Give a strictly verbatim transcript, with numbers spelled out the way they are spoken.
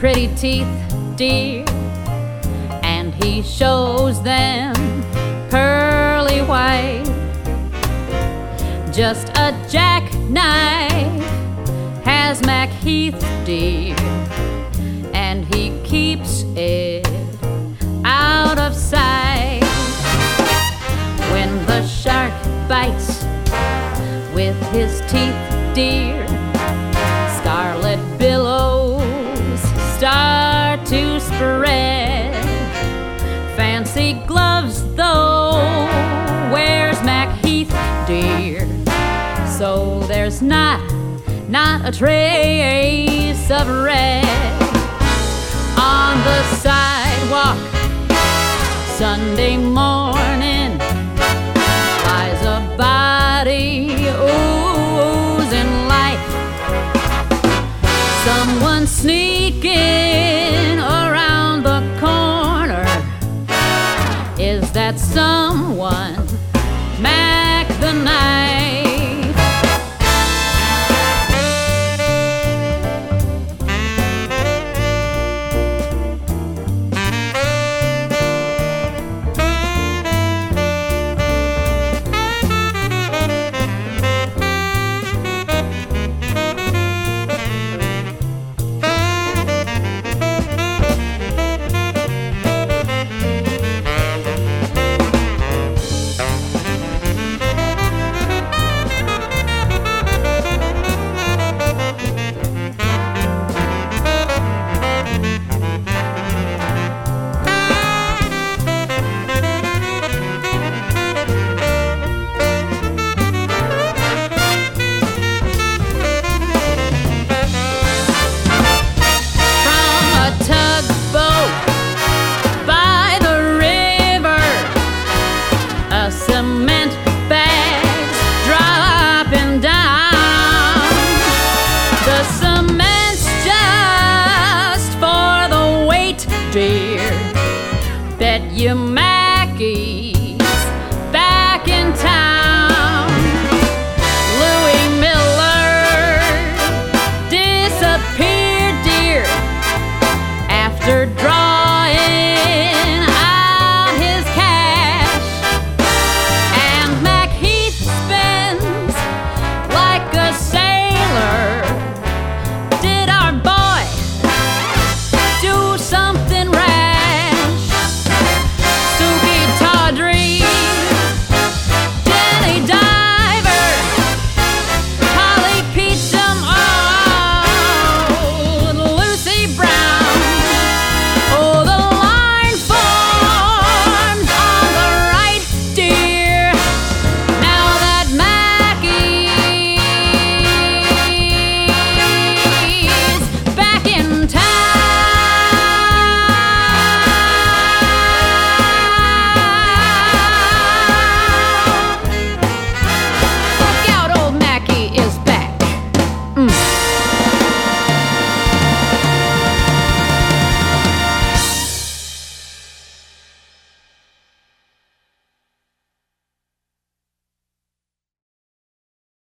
pretty teeth, dear, and he shows them pearly white. Just a jackknife has Mac Heath, dear, and he keeps it out of sight. When the shark bites with his teeth, dear, scarlet billows start to spread. Fancy gloves, though, wears Mac Heath, dear, so there's not, not a trace of red. On the sidewalk, Sunday morning, lies a body oozing life. Someone sneaking around the corner. Is that someone Mac the Knife?